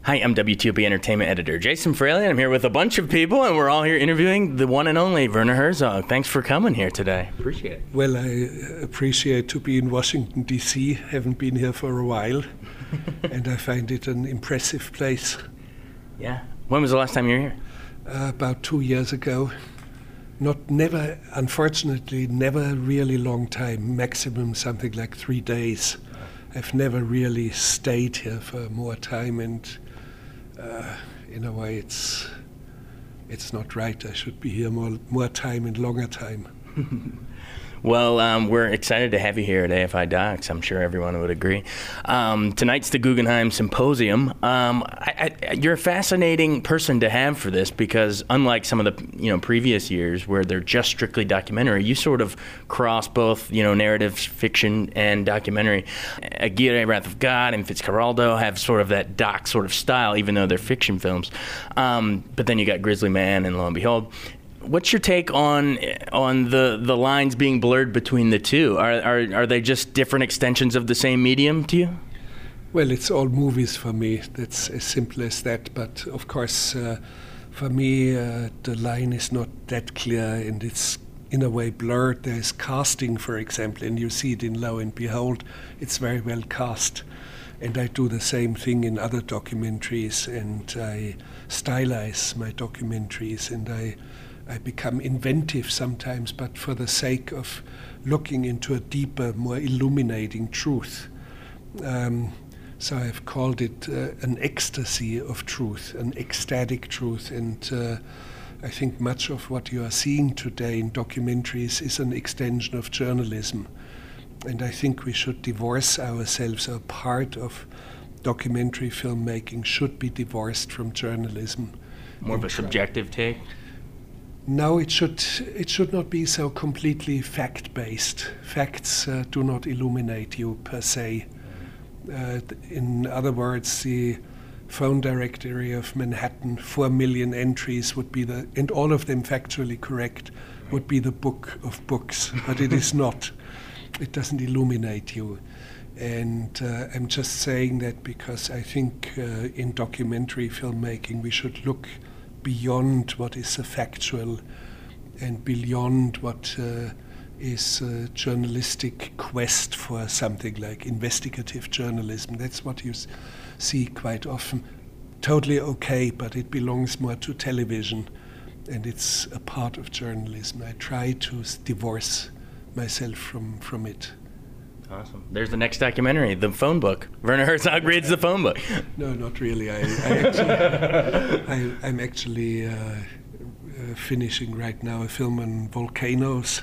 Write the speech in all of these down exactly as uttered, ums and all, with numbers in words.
Hi, I'm W T O P Entertainment Editor Jason Fraley, and I'm here with a bunch of people, and we're all here interviewing the one and only Werner Herzog. Thanks for coming here today. Appreciate it. Well, I appreciate to be in Washington, D C Haven't been here for a while, and I find it an impressive place. Yeah. When was the last time you were here? Uh, about two years ago. Not never, unfortunately, never really long time, maximum something like three days. I've never really stayed here for more time, and uh, in a way it's it's not right. I should be here more more time and longer time. Well, um, we're excited to have you here at A F I Docs. I'm sure everyone would agree. Um, tonight's the Guggenheim Symposium. Um, I, I, you're a fascinating person to have for this because, unlike some of the you know previous years where they're just strictly documentary, you sort of cross both you know narrative fiction and documentary. Aguirre, Wrath of God, and Fitzcarraldo have sort of that doc sort of style, even though they're fiction films. Um, but then you got Grizzly Man, and lo and behold. What's your take on on the, the lines being blurred between the two? Are, are are they just different extensions of the same medium to you? Well, it's all movies for me. That's as simple as that. But of course, uh, for me, uh, the line is not that clear, and it's in a way blurred. There's casting, for example, and you see it in Lo and Behold. It's very well cast. And I do the same thing in other documentaries, and I stylize my documentaries, and I I become inventive sometimes, but for the sake of looking into a deeper, more illuminating truth. Um, so I've called it uh, an ecstasy of truth, an ecstatic truth, and uh, I think much of what you are seeing today in documentaries is an extension of journalism. And I think we should divorce ourselves, or part of documentary filmmaking should be divorced from journalism. More of a subjective take? No, it should it should not be so completely fact-based. Facts uh, do not illuminate you per se. Uh, in other words, the phone directory of Manhattan, four million entries would be the, and all of them factually correct, would be the book of books, but it is not. It doesn't illuminate you. And uh, I'm just saying that because I think uh, in documentary filmmaking we should look beyond what is a factual and beyond what uh, is a journalistic quest for something like investigative journalism. That's what you s- see quite often. Totally okay, but it belongs more to television, and it's a part of journalism. I try to s- divorce myself from, from it. Awesome. There's the next documentary, The Phone Book. Werner Herzog reads The Phone Book. No, not really. I, I actually, I, I'm actually uh, uh, finishing right now a film on volcanoes,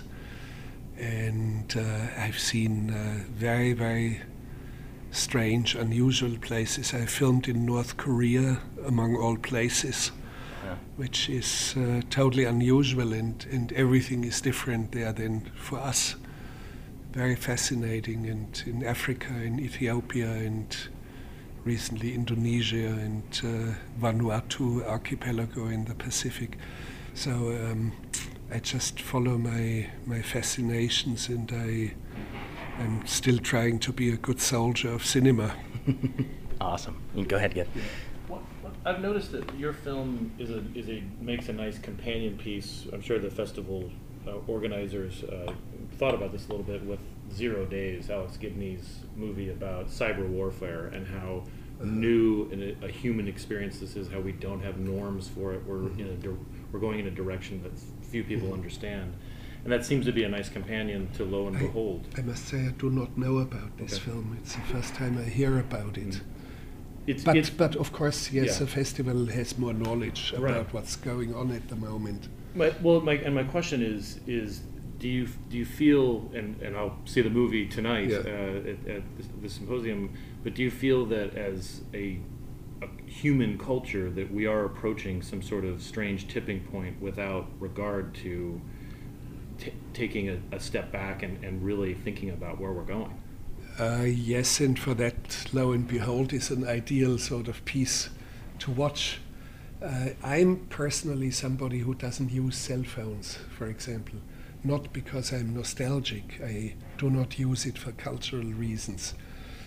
and uh, I've seen uh, very, very strange, unusual places. I filmed in North Korea, among all places, yeah. which is uh, totally unusual, and, and everything is different there than for us. Very fascinating, and in Africa, in Ethiopia, and recently Indonesia, and uh, Vanuatu archipelago in the Pacific. So um, I just follow my my fascinations, and I I'm still trying to be a good soldier of cinema. Awesome. You can go ahead, get. Well, I've noticed that your film is a is a makes a nice companion piece. I'm sure the festival uh, organizers uh, thought about this a little bit with Zero Days, Alex Gibney's movie about cyber warfare and how uh, new and a, a human experience this is. How we don't have norms for it. We're mm-hmm. in a di- we're going in a direction that few people mm-hmm. understand. And that seems to be a nice companion to Lo and I, Behold. I must say I do not know about this okay. film. It's the first time I hear about it. Mm. It's, but, it's, but of course, yes, yeah. the festival has more knowledge about right. what's going on at the moment. My, well, my, and my question is, is do you do you feel, and, and I'll see the movie tonight yeah. uh, at, at the, the symposium, but do you feel that as a, a human culture that we are approaching some sort of strange tipping point without regard to T- taking a, a step back and, and really thinking about where we're going? Uh, yes, and for that, Lo and Behold is an ideal sort of piece to watch. Uh, I'm personally somebody who doesn't use cell phones, for example, not because I'm nostalgic. I do not use it for cultural reasons.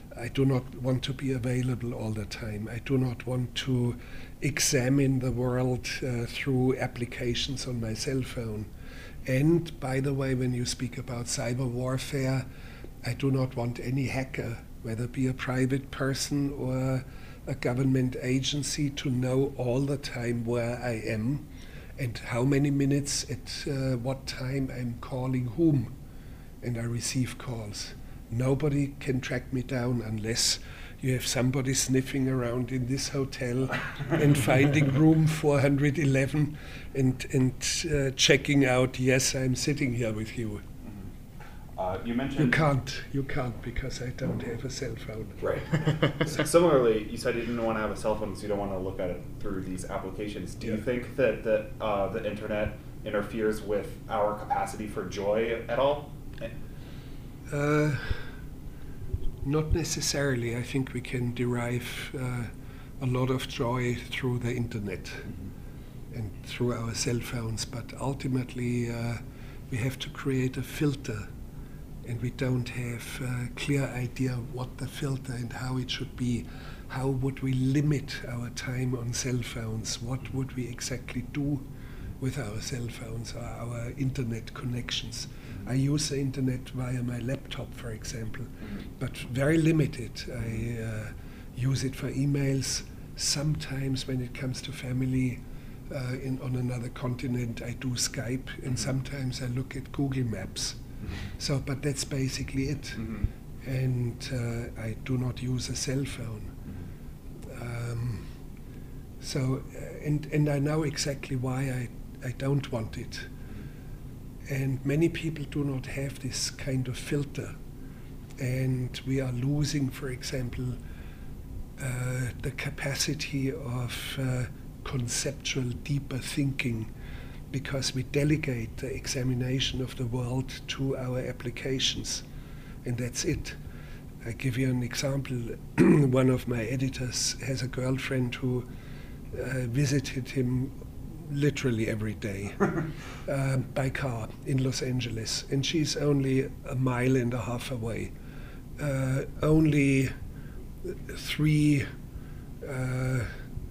I do not want to be available all the time. I do not want to examine the world uh, through applications on my cell phone. And by the way, when you speak about cyber warfare, I do not want any hacker, whether it be a private person or a government agency, to know all the time where I am and how many minutes at uh, what time I'm calling whom, and I receive calls. Nobody can track me down unless you have somebody sniffing around in this hotel and finding room four hundred eleven and, and uh, checking out, yes, I'm sitting here with you. Uh, you mentioned You can't, you can't because I don't have a cell phone. Right. Similarly, you said you didn't want to have a cell phone, so you don't want to look at it through these applications. Do Yeah. you think that, that uh, the internet interferes with our capacity for joy at all? Uh, not necessarily. I think we can derive uh, a lot of joy through the internet mm-hmm. and through our cell phones, but ultimately uh, we have to create a filter, and we don't have a clear idea what the filter and how it should be. How would we limit our time on cell phones? What would we exactly do with our cell phones or our internet connections? I use the internet via my laptop, for example, but very limited. I uh, use it for emails. Sometimes when it comes to family uh, in, on another continent, I do Skype, and sometimes I look at Google Maps. Mm-hmm. So, but that's basically it. Mm-hmm. And uh, I do not use a cell phone. Mm-hmm. Um, so, uh, and, and I know exactly why I, I don't want it. And many people do not have this kind of filter. And we are losing, for example, uh, the capacity of uh, conceptual, deeper thinking, because we delegate the examination of the world to our applications. And that's it. I give you an example. One of my editors has a girlfriend who uh, visited him literally every day uh, by car in Los Angeles, and she's only a mile and a half away. Uh, only three uh, uh,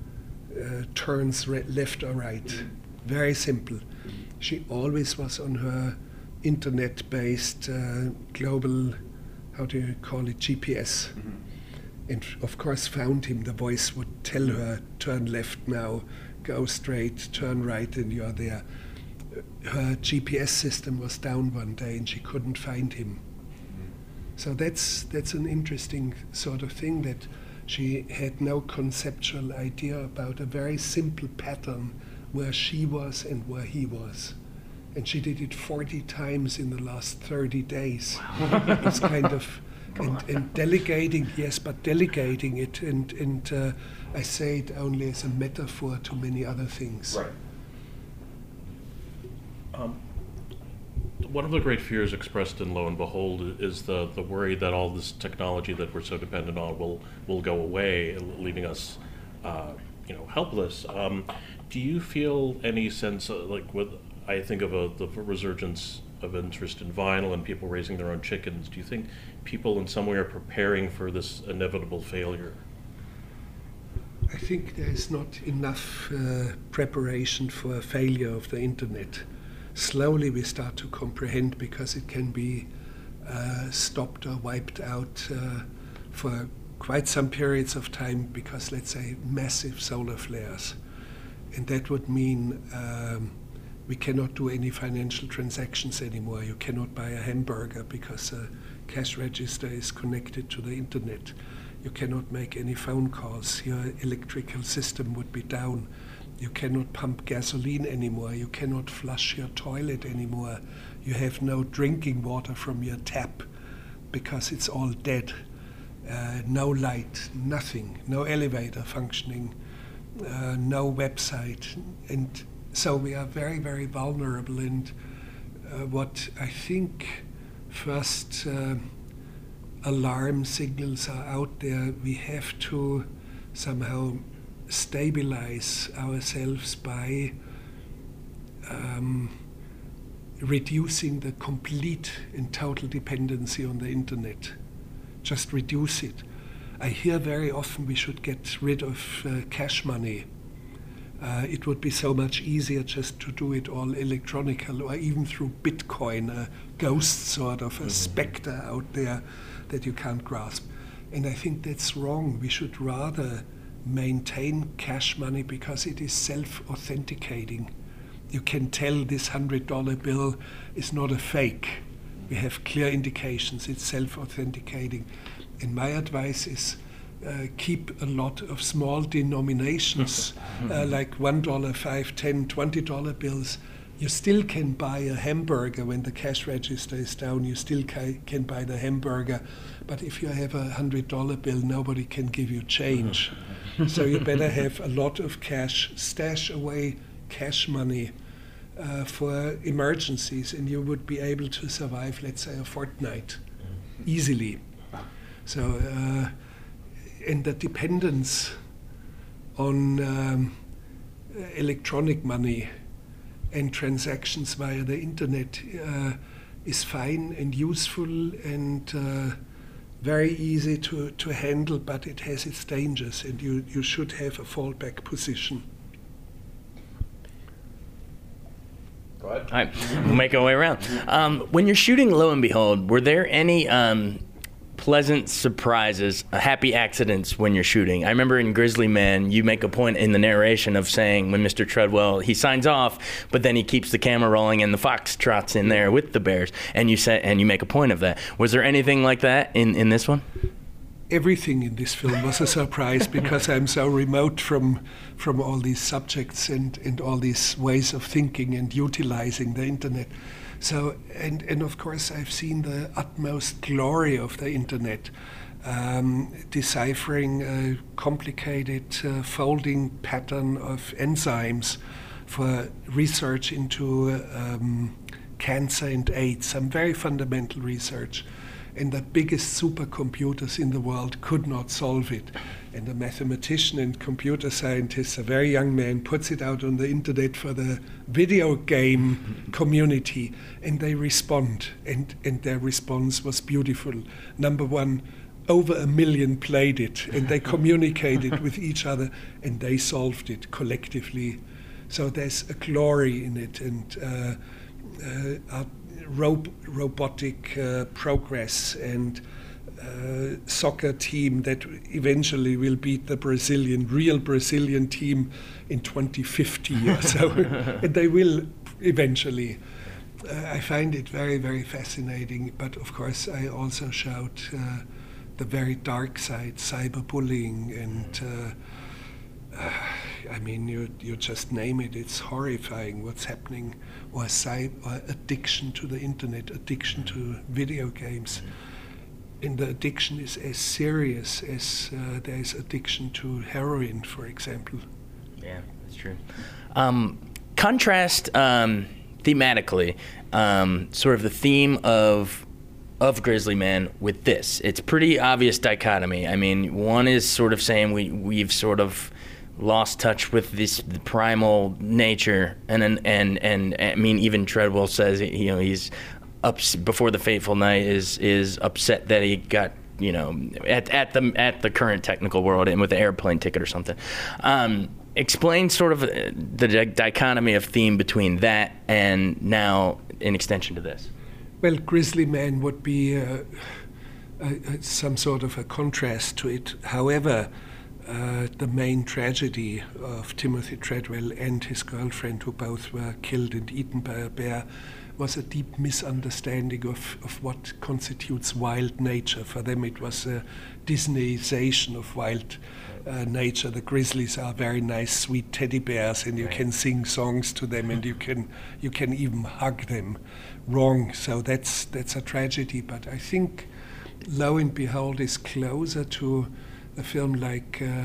turns re- left or right. Very simple. She always was on her internet-based uh, global, how do you call it, G P S. Mm-hmm. And of course found him. The voice would tell her, turn left now, go straight, turn right, and you're there. Her G P S system was down one day and she couldn't find him. Mm-hmm. So that's that's an interesting sort of thing, that she had no conceptual idea about a very simple pattern where she was and where he was. And she did it forty times in the last thirty days. Wow. It's kind of, and, and delegating, yes, but delegating it, and, and uh, I say it only as a metaphor to many other things. Right. Um, one of the great fears expressed in Lo and Behold is the, the worry that all this technology that we're so dependent on will, will go away, leaving us uh, you know, helpless. Um, do you feel any sense, uh, like with, I think of a, the resurgence of interest in vinyl and people raising their own chickens. Do you think people in some way are preparing for this inevitable failure? I think there is not enough uh, preparation for a failure of the internet. Slowly we start to comprehend, because it can be uh, stopped or wiped out uh, for quite some periods of time, because, let's say, massive solar flares. And that would mean um, we cannot do any financial transactions anymore. You cannot buy a hamburger because a cash register is connected to the internet. You cannot make any phone calls. Your electrical system would be down. You cannot pump gasoline anymore. You cannot flush your toilet anymore. You have no drinking water from your tap because it's all dead. Uh, no light, nothing, no elevator functioning, uh, no website. And so we are very, very vulnerable. And uh, what I think first uh, alarm signals are out there, we have to somehow stabilize ourselves by um, reducing the complete and total dependency on the internet. just reduce it. I hear very often we should get rid of uh, cash money. Uh, it would be so much easier just to do it all electronical, or even through Bitcoin, a ghost sort of a mm-hmm. specter out there that you can't grasp. And I think that's wrong. We should rather maintain cash money because it is self-authenticating. You can tell this one hundred dollar bill is not a fake. We have clear indications it's self-authenticating. And my advice is uh, keep a lot of small denominations, uh, like one dollar, five, ten, twenty dollar bills. You still can buy a hamburger when the cash register is down. You still ca- can buy the hamburger. But if you have a one hundred dollar bill, nobody can give you change. So you better have a lot of cash, stash away cash money uh, for emergencies, and you would be able to survive, let's say, a fortnight easily. So, uh, and the dependence on um, electronic money and transactions via the internet uh, is fine and useful and uh, very easy to, to handle, but it has its dangers, and you, you should have a fallback position. Go ahead. All right, we'll make our way around. Um, when you're shooting Lo and Behold, were there any um, pleasant surprises, uh, happy accidents when you're shooting? I remember in Grizzly Man, you make a point in the narration of saying when Mister Treadwell, he signs off, but then he keeps the camera rolling and the fox trots in there with the bears, and you say, and you make a point of that. Was there anything like that in, in this one? Everything in this film was a surprise because I'm so remote from from all these subjects and, and all these ways of thinking and utilizing the internet. So, and, and of course I've seen the utmost glory of the internet, um, deciphering a complicated uh, folding pattern of enzymes for research into um, cancer and AIDS, some very fundamental research. And the biggest supercomputers in the world could not solve it. And a mathematician and computer scientist, a very young man, puts it out on the internet for the video game community, and they respond. And, and their response was beautiful. Number one, over a million played it, and they communicated with each other, and they solved it collectively. So there's a glory in it, and uh, uh, our Rob- robotic uh, progress and uh, soccer team that eventually will beat the Brazilian, real Brazilian team in twenty fifty or so. And they will eventually. Uh, I find it very, very fascinating. But of course, I also shout uh, the very dark side, cyberbullying and uh, uh, I mean, you you just name it. It's horrifying what's happening, or, cy- or addiction to the internet, addiction to video games. And the addiction is as serious as uh, there is addiction to heroin, for example. Yeah, that's true. Um, contrast um, thematically, um, sort of the theme of of Grizzly Man with this. It's pretty obvious dichotomy. I mean, one is sort of saying we we've sort of lost touch with this the primal nature, and and and, and I mean, even Treadwell says, you know, he's up before the fateful night is is upset that he got, you know, at at the at the current technical world and with the airplane ticket or something. Um, explain sort of the di- dichotomy of theme between that and now in extension to this. Well, Grizzly Man would be uh, uh, some sort of a contrast to it. However, Uh, the main tragedy of Timothy Treadwell and his girlfriend, who both were killed and eaten by a bear, was a deep misunderstanding of, of what constitutes wild nature. For them it was a Disneyization of wild uh, nature. The grizzlies are very nice, sweet teddy bears, and you can sing songs to them, and you can you can even hug them. Wrong. So that's that's a tragedy. But I think Lo and Behold is closer to a film like uh,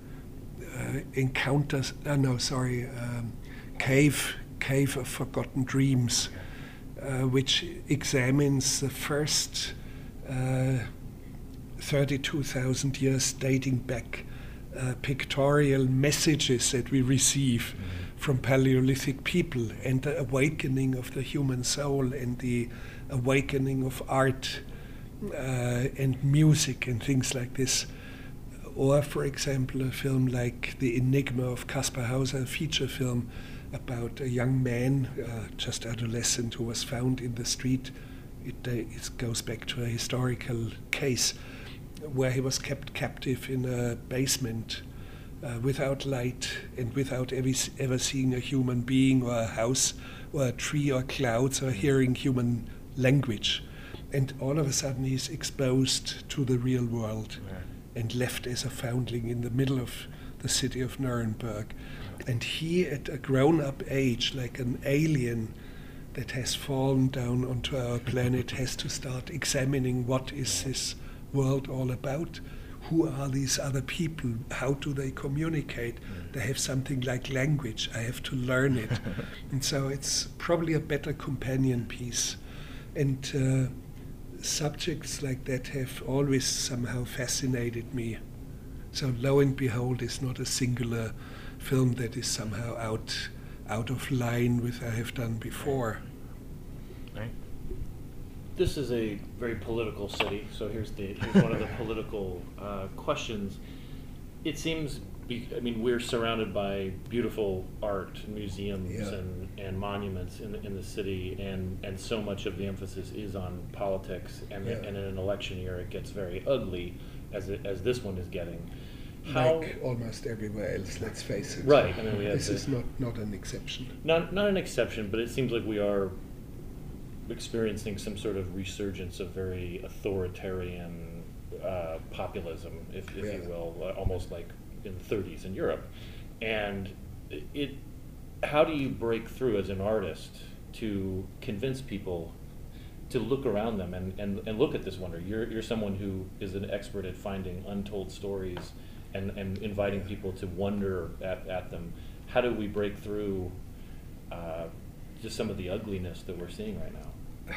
uh, Encounters, uh, no, sorry, um, Cave, Cave of Forgotten Dreams, uh, which examines the first uh, thirty-two thousand years dating back uh, pictorial messages that we receive mm-hmm. from Paleolithic people, and the awakening of the human soul and the awakening of art uh, and music and things like this. Or, for example, a film like The Enigma of Caspar Hauser, a feature film about a young man, uh, just adolescent, who was found in the street. It, uh, it goes back to a historical case where he was kept captive in a basement uh, without light and without ever, ever seeing a human being or a house or a tree or clouds or hearing human language. And all of a sudden he's exposed to the real world. Yeah. And left as a foundling in the middle of the city of Nuremberg. And he, at a grown-up age, like an alien that has fallen down onto our planet, has to start examining what is this world all about? Who are these other people? How do they communicate? They have something like language. I have to learn it. And so it's probably a better companion piece. And uh, subjects like that have always somehow fascinated me. So Lo and Behold is not a singular film that is somehow out out of line with what I have done before. Right. This is a very political city, so here's the here's one of the political uh, questions. It seems, be, I mean, we're surrounded by beautiful art, museums, yeah. and, and monuments in the, in the city, and, and so much of the emphasis is on politics, and, yeah. and in an election year it gets very ugly, as it, as this one is getting. How, like almost everywhere else, let's face it. Right. I mean, we have this the, is not, not an exception. Not not an exception, but it seems like we are experiencing some sort of resurgence of very authoritarian uh, populism, if, if yeah. you will, uh, almost like in the thirties in Europe. And it, how do you break through as an artist to convince people to look around them and, and, and look at this wonder? You're you're someone who is an expert at finding untold stories and, and inviting people to wonder at, at them. How do we break through uh, just some of the ugliness that we're seeing right now?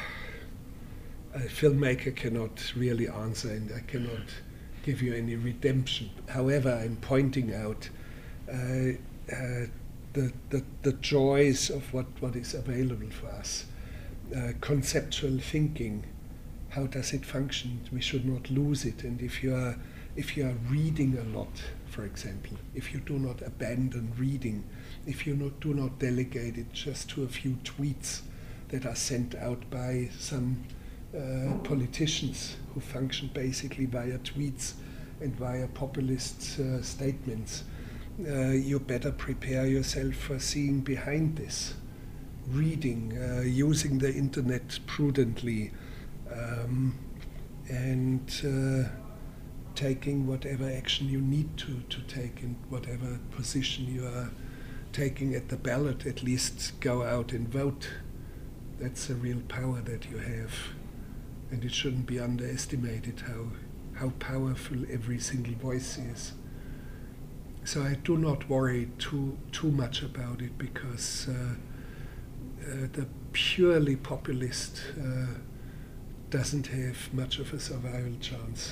A filmmaker cannot really answer, and I cannot give you any redemption. However, I'm pointing out uh, uh, the, the the joys of what, what is available for us. Uh, conceptual thinking, how does it function? We should not lose it. And if you are if you are reading a lot, for example, if you do not abandon reading, if you not, do not delegate it just to a few tweets that are sent out by some uh, politicians who function basically via tweets and via populist uh, statements, uh, you better prepare yourself for seeing behind this. Reading, uh, using the internet prudently, um, and uh, taking whatever action you need to, to take in whatever position you are taking at the ballot. At least go out and vote. That's a real power that you have, and it shouldn't be underestimated how how powerful every single voice is. So I do not worry too too much about it, because uh, uh, the purely populist uh, doesn't have much of a survival chance.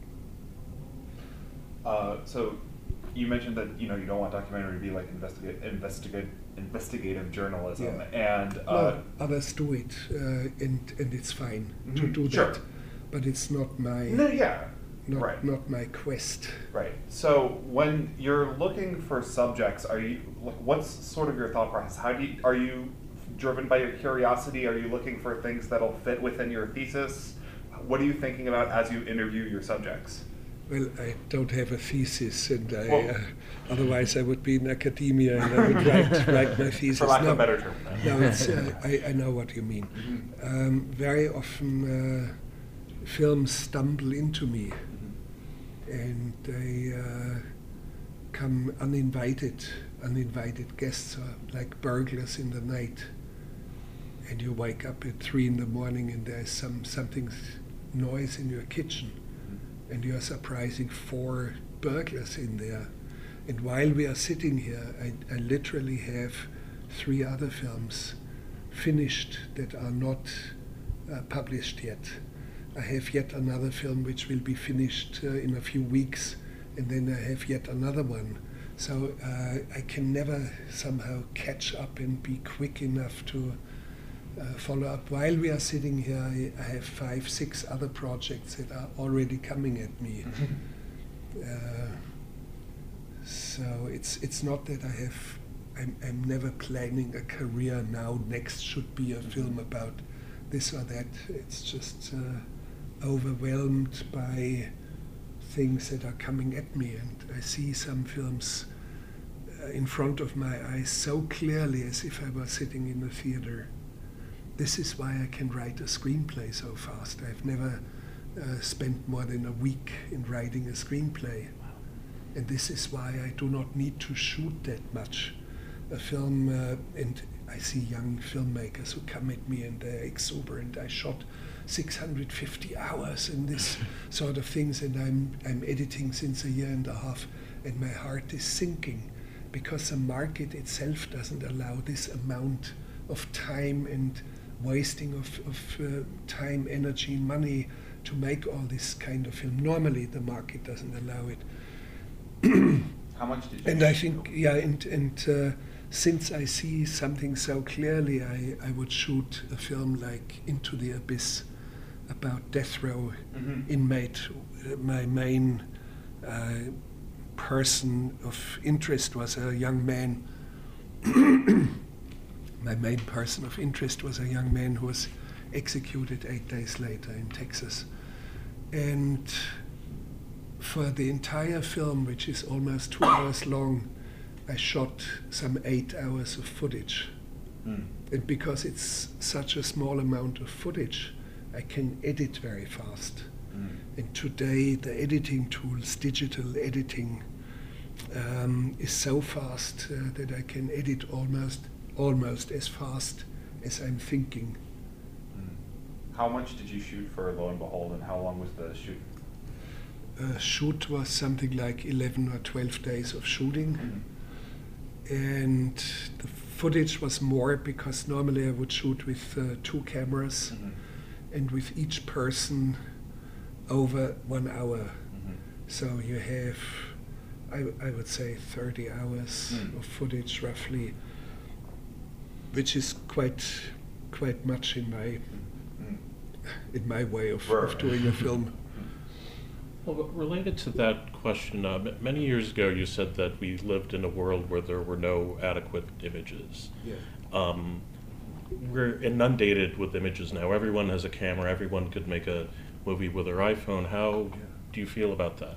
Uh, so you mentioned that you know you don't want documentary to be like investigate, investigate, investigative journalism, yeah. and uh, no, others do it, uh, and and it's fine mm-hmm. to do sure. that, but it's not my no, yeah, not right. not my quest. Right. So when you're looking for subjects, are you like, what's sort of your thought process? How do you, are you driven by your curiosity? Are you looking for things that'll fit within your thesis? What are you thinking about as you interview your subjects? Well, I don't have a thesis, and I, well, uh, otherwise I would be in academia and I would write, write my thesis. For lack no, of a better term. No, it's, uh, I, I know what you mean. Mm-hmm. Um, very often uh, films stumble into me, mm-hmm. and they uh, come uninvited, uninvited guests, or like burglars in the night. And you wake up at three in the morning and there's some something noise in your kitchen. And you are surprising four burglars in there. And while we are sitting here, I, I literally have three other films finished that are not uh, published yet. I have yet another film which will be finished uh, in a few weeks, and then I have yet another one. So uh, I can never somehow catch up and be quick enough to uh, follow up. While we are sitting here, I, I have five, six other projects that are already coming at me. uh, so it's it's not that I have. I'm, I'm never planning a career now. Next should be a film about this or that. It's just uh, overwhelmed by things that are coming at me, and I see some films uh, in front of my eyes so clearly as if I were sitting in a theater. This is why I can write a screenplay so fast. I've never uh, spent more than a week in writing a screenplay. And this is why I do not need to shoot that much. A film, uh, and I see young filmmakers who come at me and they're exuberant. I shot six hundred fifty hours in this sort of things, and I'm I'm editing since a year and a half, and my heart is sinking because the market itself doesn't allow this amount of time and wasting of, of uh, time, energy, money to make all this kind of film. Normally the market doesn't allow it. How much did you And I think, yeah, and, and uh, since I see something so clearly, I, I would shoot a film like Into the Abyss about death row Mhm. inmate. Uh, my main uh, person of interest was a young man. My main person of interest was a young man who was executed eight days later in Texas. And for the entire film, which is almost two hours long, I shot some eight hours of footage. Mm. And because it's such a small amount of footage, I can edit very fast. Mm. And today, the editing tools, digital editing, um, is so fast uh, that I can edit almost almost as fast as I'm thinking. Mm. How much did you shoot for Lo and Behold, and how long was the shoot? Uh, shoot was something like eleven or twelve days of shooting. Mm. And the footage was more because normally I would shoot with uh, two cameras Mhm. and with each person over one hour. Mhm. So you have, I, I would say, thirty hours Mm. of footage roughly, which is quite quite much in my Mm. in my way of, Right. of doing a film. Well, but related to that question, uh, m- many years ago you said that we lived in a world where there were no adequate images. Yeah. Um, we're inundated with images now. Everyone has a camera. Everyone could make a movie with their iPhone. How Yeah. do you feel about that?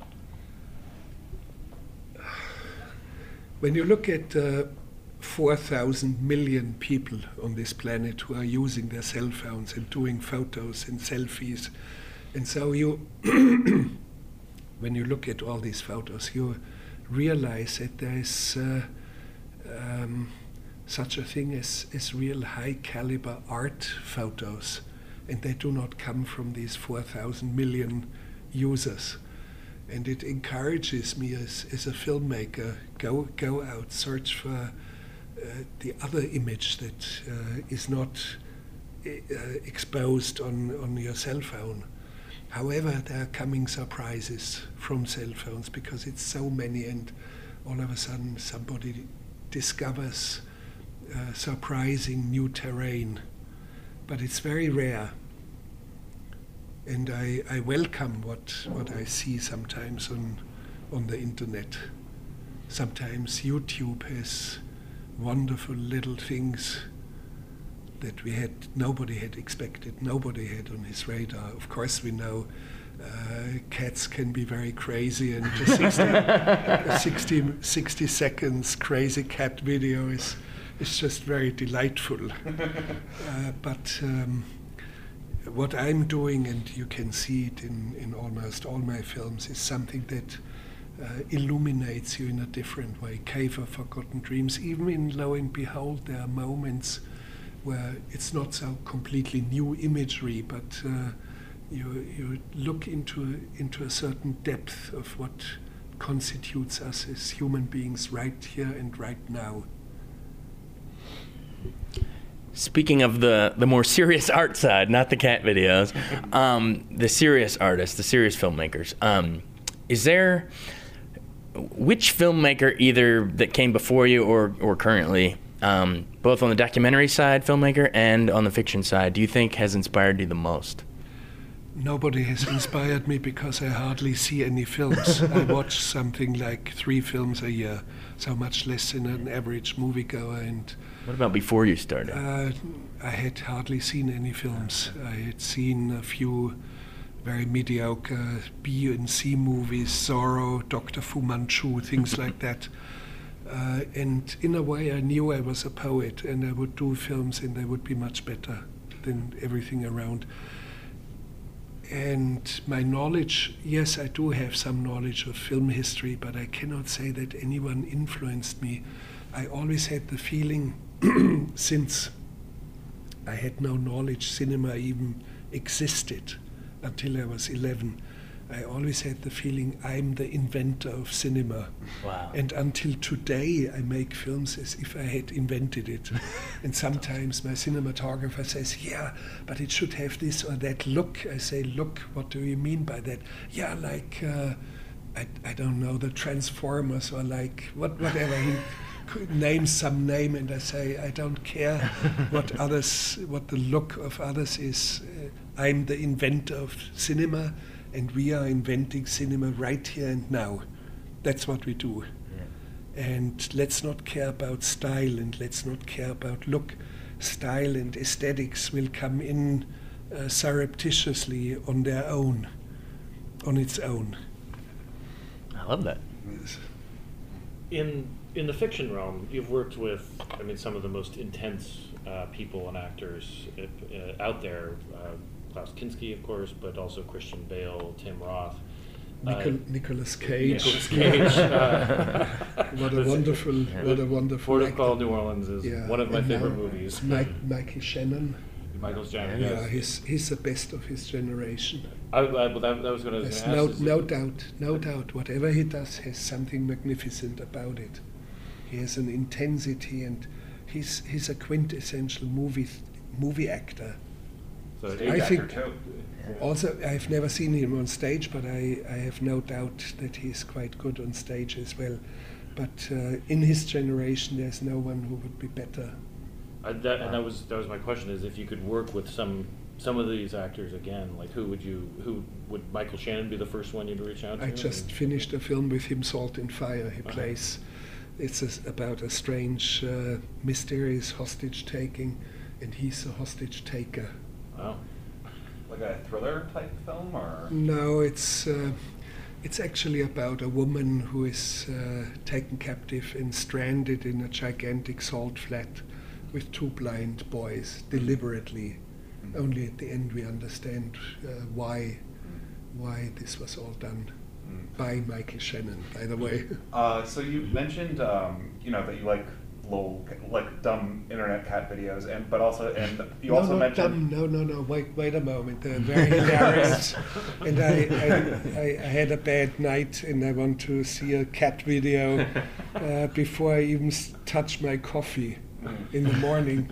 When you look at uh, four thousand million people on this planet who are using their cell phones and doing photos and selfies, and so you, when you look at all these photos, you realize that there is uh, um, such a thing as, as real high caliber art photos, and they do not come from these four thousand million users. And it encourages me as, as a filmmaker, go go out, search for uh, the other image that uh, is not uh, exposed on, on your cell phone. However, there are coming surprises from cell phones because it's so many, and all of a sudden somebody discovers uh, surprising new terrain. But it's very rare. And I, I welcome what, what I see sometimes on, on the internet. Sometimes YouTube has wonderful little things that we had, nobody had expected, nobody had on his radar. Of course, we know uh, cats can be very crazy, and a sixty, a sixty, sixty seconds crazy cat video is, is just very delightful. uh, but um, what I'm doing, and you can see it in, in almost all my films, is something that uh, illuminates you in a different way. Cave of Forgotten Dreams, even in Lo and Behold, there are moments where it's not so completely new imagery, but uh, you you look into into a certain depth of what constitutes us as human beings right here and right now. Speaking of the, the more serious art side, not the cat videos, um, the serious artists, the serious filmmakers, um, is there, which filmmaker either that came before you or, or currently um, both on the documentary side, filmmaker, and on the fiction side, do you think has inspired you the most? Nobody has inspired me because I hardly see any films. I watch something like three films a year, so much less than an average moviegoer. And What about before you started? uh, I had hardly seen any films. I had seen a few very mediocre B and C movies, Zorro, Doctor Fu Manchu, things like that. Uh, and in a way, I knew I was a poet, and I would do films, and they would be much better than everything around. And my knowledge, yes, I do have some knowledge of film history, but I cannot say that anyone influenced me. I always had the feeling, since I had no knowledge cinema even existed until I was eleven, I always had the feeling I'm the inventor of cinema. Wow. And until today, I make films as if I had invented it. And sometimes my cinematographer says, yeah, but it should have this or that look. I say, look, what do you mean by that? Yeah, like, uh, I, I don't know, the Transformers, or like, what, whatever. He could name some name, and I say, I don't care what others, what the look of others is. Uh, I'm the inventor of cinema, and we are inventing cinema right here and now. That's what we do. Yeah. And let's not care about style, and let's not care about look. Style and aesthetics will come in uh, surreptitiously on their own, on its own. I love that. In in the fiction realm, you've worked with, I mean, some of the most intense uh, people and actors uh, out there. Uh, Klaus Kinski, of course, but also Christian Bale, Tim Roth. Nicol- uh, Nicolas Cage. Nicolas Cage. uh, what a wonderful, yeah. what a wonderful. Port of actor. Call, New Orleans is yeah. one of my and favorite now, movies. Mike, Michael Shannon. Michael Shannon. Yeah, yes. he's he's the best of his generation. I, I, well, that, that was going to There's ask. no is no it, doubt, no doubt. Whatever he does has something magnificent about it. He has an intensity, and he's he's a quintessential movie movie actor. So Stage I actor think- too. Also, I've never seen him on stage, but I, I have no doubt that he's quite good on stage as well. But uh, in his generation, there's no one who would be better. I, that, and that was that was my question: is if you could work with some some of these actors again, like who would you who would Michael Shannon be the first one you'd reach out to? I just finished a film with him, Salt and Fire. He Uh-huh. plays. It's a, about a strange, uh, mysterious hostage taking, and he's a hostage taker. Wow. Like a thriller type film, or No, it's uh, it's actually about a woman who is uh, taken captive and stranded in a gigantic salt flat with two blind boys, deliberately. Mm. Only at the end we understand uh, why why this was all done. Mm. By Michael Shannon, by the way. Uh, so you mentioned, um, you know, that you like lol, like dumb internet cat videos, and but also, and you no, also not mentioned. dumb. No, no, no. Wait, wait a moment. They're very hilarious. And I, I, I, I had a bad night, and I want to see a cat video uh, before I even s- touch my coffee in the morning,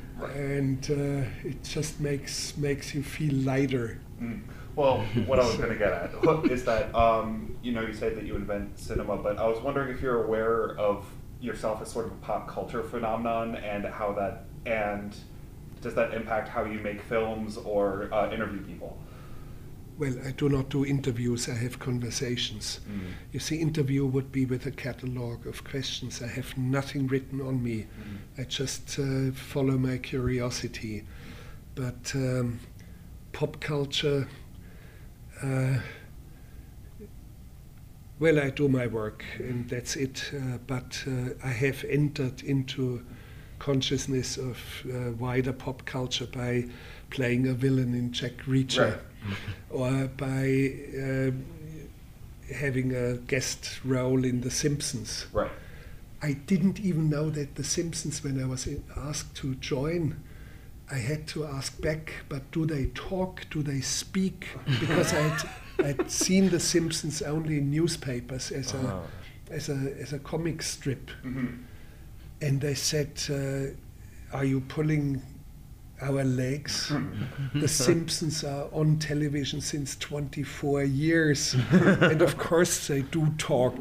and uh, it just makes makes you feel lighter. Mm. Well, what I was going to get at is that, um, you know, you say that you invent cinema, but I was wondering if you're aware of yourself as sort of a pop culture phenomenon, and how that, and does that impact how you make films or uh, interview people? Well, I do not do interviews, I have conversations. Mm. You see, interview would be with a catalogue of questions. I have nothing written on me. Mm. I just uh, follow my curiosity. But um, pop culture, uh, well, I do my work, and that's it. Uh, but uh, I have entered into consciousness of uh, wider pop culture by playing a villain in Jack Reacher, Right. or by uh, having a guest role in The Simpsons. Right. I didn't even know that The Simpsons, when I was in, asked to join, I had to ask back, but do they talk? Do they speak? Because I'd, I'd seen The Simpsons only in newspapers as a, Oh. as a, as a comic strip. Mm-hmm. And they said, uh, are you pulling our legs? The Simpsons are on television since twenty-four years. And of course they do talk.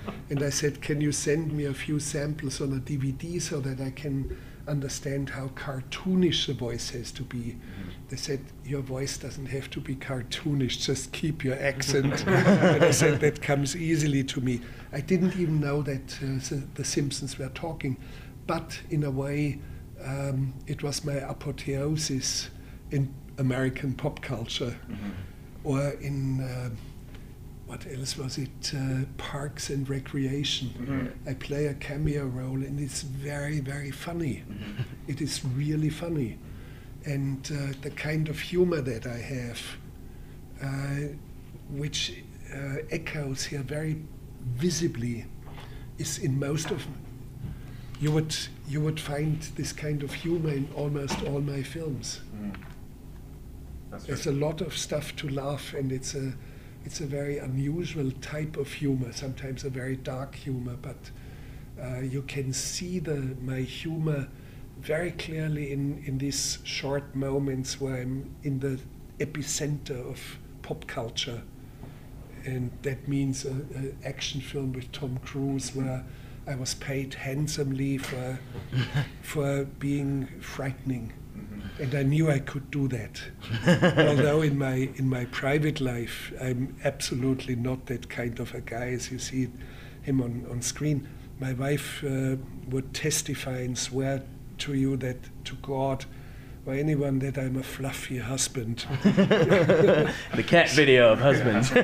and I said, can you send me a few samples on a D V D so that I can understand how cartoonish the voice has to be? Mm-hmm. They said, your voice doesn't have to be cartoonish, just keep your accent. And I said, that comes easily to me. I didn't even know that uh, the, the Simpsons were talking, but in a way, um, it was my apotheosis in American pop culture, mm-hmm. or in, uh, what else was it, uh, Parks and Recreation. Mm-hmm. I play a cameo role, and it's very, very funny. Mm-hmm. It is really funny. And uh, the kind of humor that I have, uh, which uh, echoes here very visibly, is in most of you would you would find this kind of humor in almost all my films. Mm. There's a lot of stuff to laugh, and it's a it's a very unusual type of humor. Sometimes a very dark humor, but uh, you can see the my humor very clearly in, in these short moments where I'm in the epicenter of pop culture. And that means an action film with Tom Cruise where I was paid handsomely for for being frightening. Mm-hmm. And I knew I could do that. Although in my in my private life, I'm absolutely not that kind of a guy as you see him on, on screen. My wife uh, would testify and swear to you that, to God or anyone, that I'm a fluffy husband. The cat video of husbands.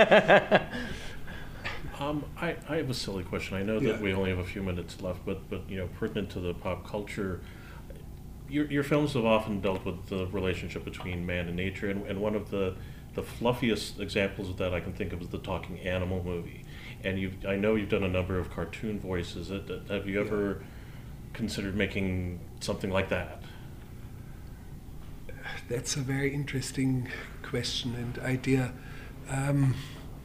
um, I, I have a silly question. I know yeah. that we only have a few minutes left, but, but you know, pertinent to the pop culture, your, your films have often dealt with the relationship between man and nature, and, and one of the, the fluffiest examples of that I can think of is the Talking Animal movie. And you've, I know you've done a number of cartoon voices. Have you ever yeah. considered making something like that? That's a very interesting question and idea. Um,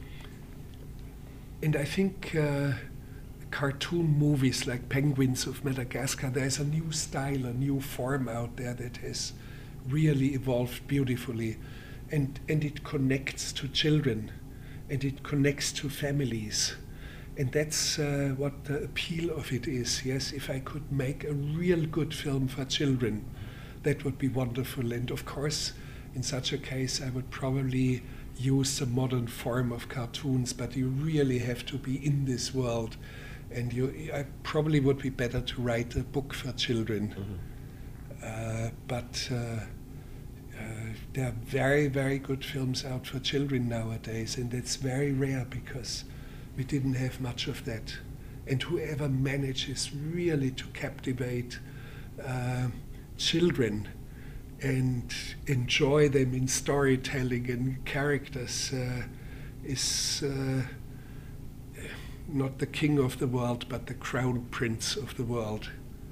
and I think uh, cartoon movies like Penguins of Madagascar, there's a new style, a new form out there that has really evolved beautifully. And, and it connects to children, and it connects to families. And that's uh, what the appeal of it is. Yes, if I could make a real good film for children, that would be wonderful. And of course, in such a case, I would probably use the modern form of cartoons, but you really have to be in this world. And you, I probably would be better to write a book for children. Mm-hmm. uh, but uh, uh, there are very, very good films out for children nowadays, and that's very rare because we didn't have much of that. And whoever manages really to captivate uh, children and enjoy them in storytelling and characters uh, is uh, not the king of the world, but the crown prince of the world.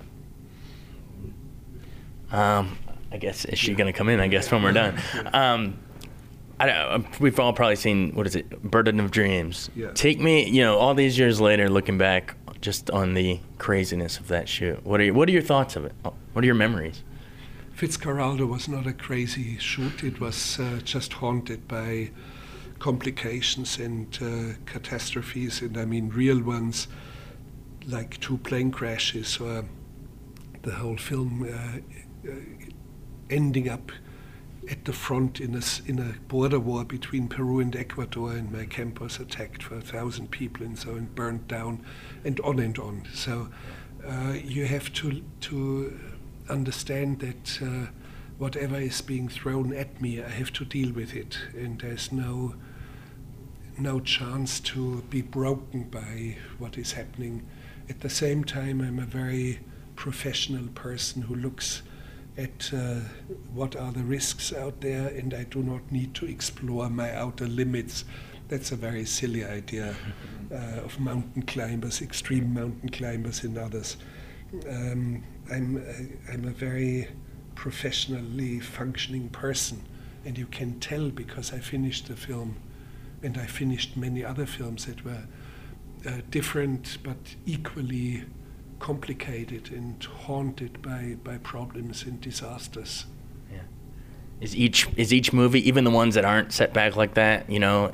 Um, I guess, is she yeah. going to come in, I guess, when we're done? Um, I don't, we've all probably seen, what is it, Burden of Dreams. Yeah. Take me, you know, all these years later, looking back just on the craziness of that shoot. What are your, what are your thoughts of it? What are your memories? Fitzcarraldo was not a crazy shoot. It was uh, just haunted by complications and uh, catastrophes, and I mean real ones, like two plane crashes or the whole film uh, uh, ending up at the front in a, in a border war between Peru and Ecuador, and my camp was attacked for a thousand people and so and burned down, and on and on. So uh, you have to to understand that uh, whatever is being thrown at me, I have to deal with it, and there's no no chance to be broken by what is happening. At the same time, I'm a very professional person who looks at uh, what are the risks out there, and I do not need to explore my outer limits. That's a very silly idea uh, of mountain climbers, extreme mountain climbers and others. Um, I'm, uh, I'm a very professionally functioning person, and you can tell because I finished the film, and I finished many other films that were uh, different but equally complicated and haunted by, by problems and disasters. Yeah. Is each is each movie, even the ones that aren't set back like that, you know,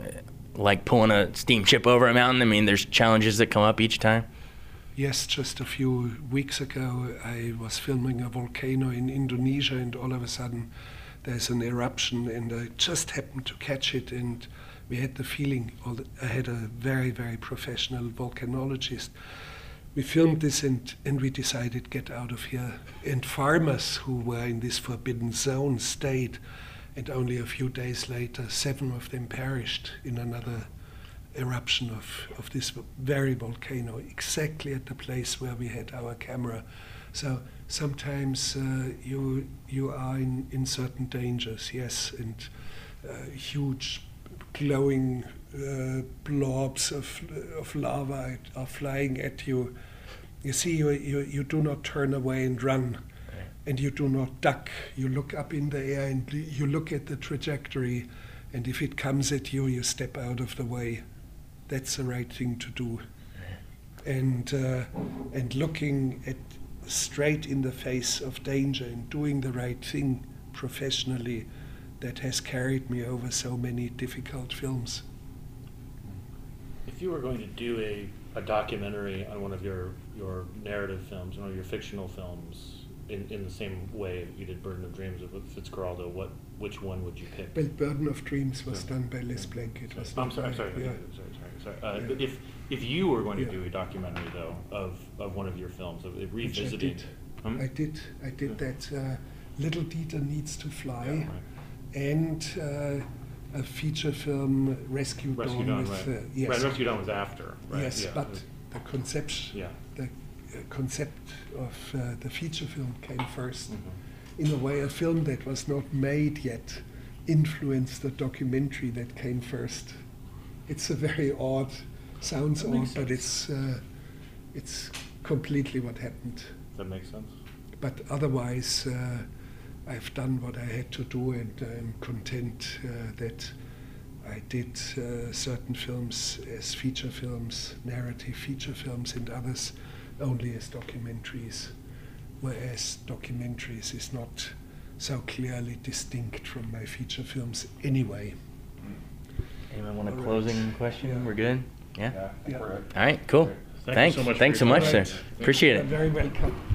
like pulling a steamship over a mountain? I mean, there's challenges that come up each time. Yes, just a few weeks ago, I was filming a volcano in Indonesia, and all of a sudden there's an eruption, and I just happened to catch it, and we had the feeling, I had a very, very professional volcanologist. We filmed this, and, and we decided get out of here. And farmers who were in this forbidden zone stayed, and only a few days later, seven of them perished in another eruption of, of this very volcano, exactly at the place where we had our camera. So sometimes uh, you you are in, in certain dangers, yes, and uh, huge glowing uh, blobs of of lava are flying at you. You see, you, you, you do not turn away and run, and you do not duck. You look up in the air and you look at the trajectory, and if it comes at you, you step out of the way. That's the right thing to do. And uh, and looking at straight in the face of danger and doing the right thing professionally, that has carried me over so many difficult films. If you were going to do a, a documentary on one of your, your narrative films, one of your fictional films, in, in the same way that you did Burden of Dreams with Fitzcarraldo, what which one would you pick? Well, Burden of Dreams was done by Les Blank. It was I'm not sorry, I'm by- sorry, yeah. sorry, sorry, sorry. Uh, Yeah. but if if you were going to Yeah. do a documentary though of, of one of your films, of Which I revisiting, did. Hmm? I did. I did that. Uh, Little Dieter Needs to Fly, Yeah, right. and uh, a feature film, Rescue, Rescue Dawn. Dawn, with, right? uh, yes, Right, Rescue Dawn was after, right? yes, yeah. but the concept, Yeah. the uh, concept of uh, the feature film came first. Mhm. In a way, a film that was not made yet influenced the documentary that came first. It's a very odd, sounds That odd, makes but sense. it's uh, it's completely what happened. Does that make sense? But otherwise, uh, I've done what I had to do, and I'm content uh, that I did uh, certain films as feature films, narrative feature films, and others only as documentaries, whereas documentaries is not so clearly distinct from my feature films anyway. Anyone want a All right. closing question? Yeah. We're good? Yeah? Yeah, I think Yeah. we're good. All right, cool. Thank you Thanks. so much for Thanks so your much, time. sir. Appreciate You're it. very welcome.